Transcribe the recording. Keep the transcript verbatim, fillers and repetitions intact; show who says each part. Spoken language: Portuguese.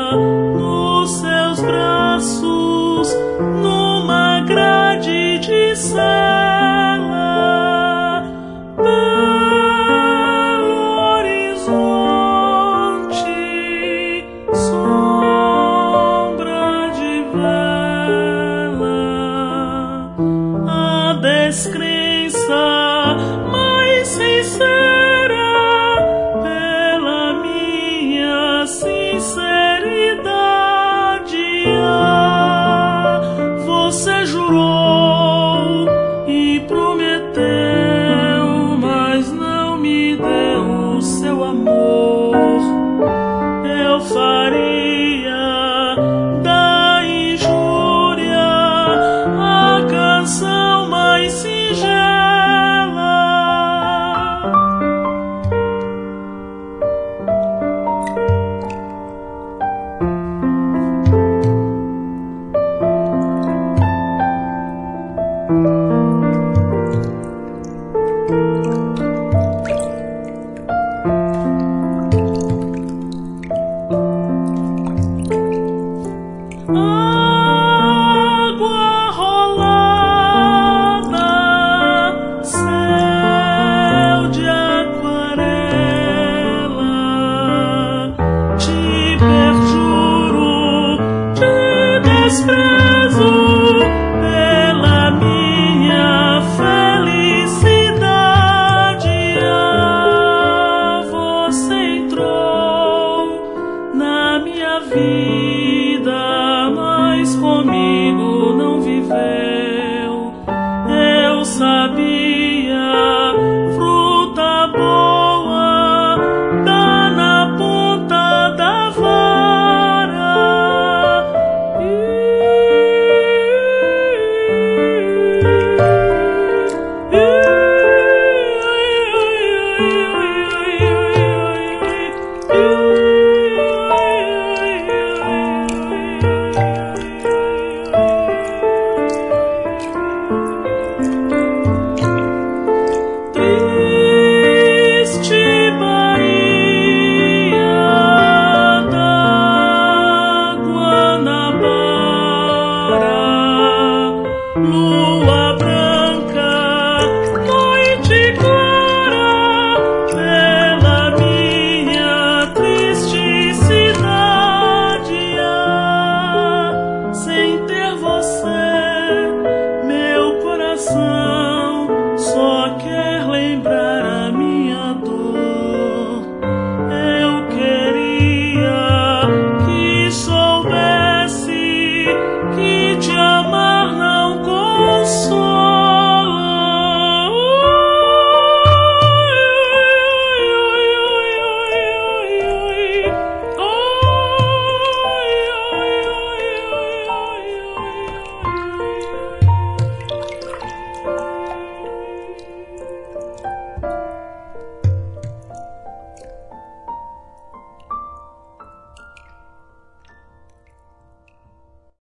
Speaker 1: nos seus braços, numa grade de cela, belo horizonte, sombra de vela, a descrença mais sincera pela minha sinceridade. Ah, você jurou e prometeu, mas não me deu o seu amor. Eu faria da injúria a canção mais singela. Água rolada, céu de aquarela, te perjuro, te desprezo pela minha felicidade. Ah, você entrou na minha vida